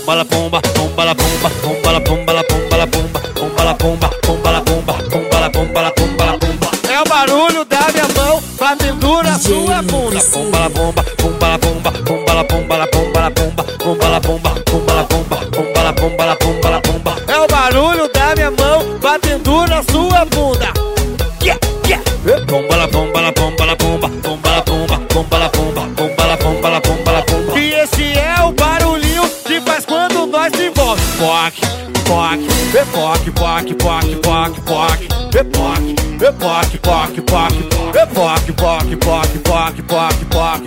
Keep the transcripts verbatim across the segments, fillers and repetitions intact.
pomba la pomba, pomba la pomba, pomba la pomba la pomba la pomba, pomba la pomba, pomba la pomba, pomba la pomba la pomba la pomba. É o barulho da minha mão batendo na sua bunda. Pomba la pomba, pomba la pomba, pomba la pomba la pomba la pomba, pomba la pomba, pomba la pomba, pomba la pomba la pomba la pomba. É o barulho da minha mão batendo na sua bunda. Yeah, yeah. Pomba la pomba la pomba la pomba, pomba la pomba, pomba la pomba, pomba la pomba la pomba la pomba. E esse é o barulhinho que faz quando nós se envolve. Poc, poc, poc, poc, poc, poc, poc, poc. Poc, poc, poc, poc, poc, poc, poc, poc, poc, poc,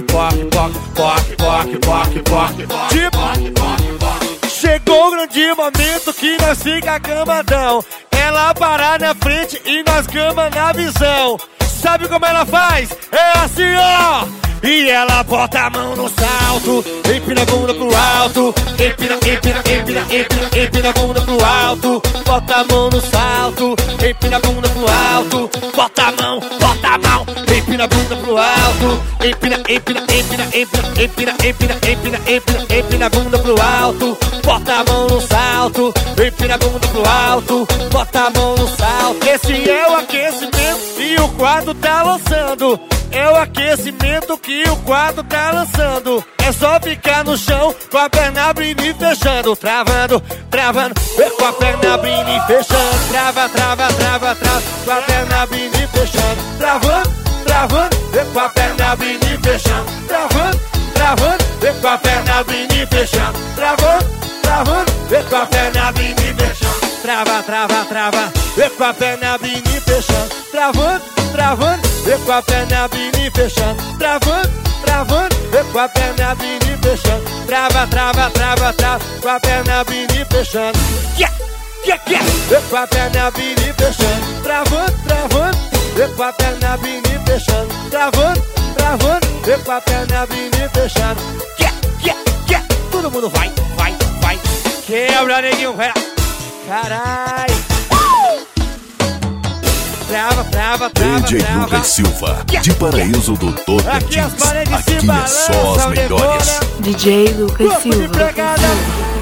poc, poc, poc. Tipo, chegou o grande momento que nós fica camadão. Ela parar na frente e nós cama na visão. Sabe como ela faz? É assim, ó. E ela bota a mão no salto, empina a bunda pro alto, empina, empina, empina, empina, empina a bunda pro alto, bota a mão no salto, empina a bunda pro alto, bota a mão, bota a mão, empina a bunda pro alto, empina, empina, empina, empina, empina, empina, empina, empina, empina a bunda pro alto, bota a mão no salto, empina a bunda pro alto, bota a mão no salto. Esse é o aquecimento e o quadro tá lançando. É o aquecimento que o quadro tá lançando. É só ficar no chão com a perna abrindo e fechando. Travando, travando, com a perna abrindo e fechando. Trava, trava, trava, trava, com a perna abrindo e fechando. Travando, travando, com a perna abrindo e fechando. Travando, travando, com a perna abrindo e fechando. Travando, travando, com a perna abrindo e fechando. Trava, trava, trava, com a perna abrindo e fechando. Travando, travando, com a perna abrindo e fechando. Travando, travando, com a perna abrindo e fechando. Trava, trava, trava, trava, com a perna abrindo e fechando. Yeah, yeah, yeah. Com a perna abrindo e fechando. Travando, travando, com a perna abrindo e fechando. Travando, travando, com a perna abrindo e fechando. Yeah, yeah, yeah. Todo mundo vai, vai, vai. Quebra, neguinho, vai. Carai. Trava, trava, trava, D J trava. Lucas Silva, de Paraíso do Totem Aqui as Jeans. paredes se Aqui é só as balançam, melhores. detona. D J Lucas Corpo de Silva. empregada.